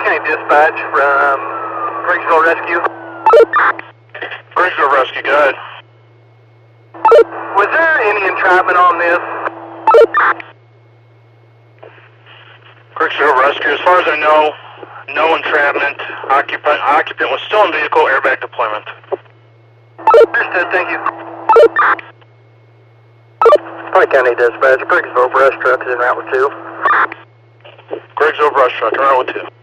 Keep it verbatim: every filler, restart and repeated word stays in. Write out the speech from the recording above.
County Dispatch from Griggsville Rescue. Griggsville Rescue, go ahead. Was there any entrapment on this? Griggsville Rescue, as far as I know, no entrapment. Occupant, occupant was still in vehicle, airbag deployment. Understood, thank you. Pike County Dispatch, Griggsville brush truck is en route with two. Griggsville brush truck, en route with two.